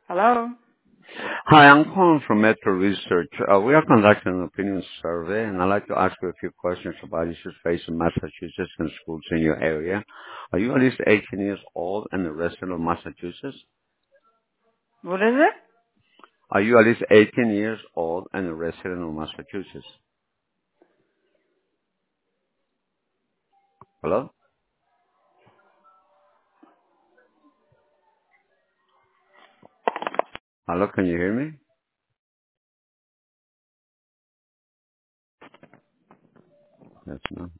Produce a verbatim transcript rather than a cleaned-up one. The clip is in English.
Hello? Hi, I'm calling from Metro Research. Uh, we are conducting an opinion survey, and I'd like to ask you a few questions about issues facing Massachusetts and schools in your area. Are you at least eighteen years old and a resident of Massachusetts? What is it? Are you at least eighteen years old and a resident of Massachusetts? Hello? Hello, can you hear me? Yes, no.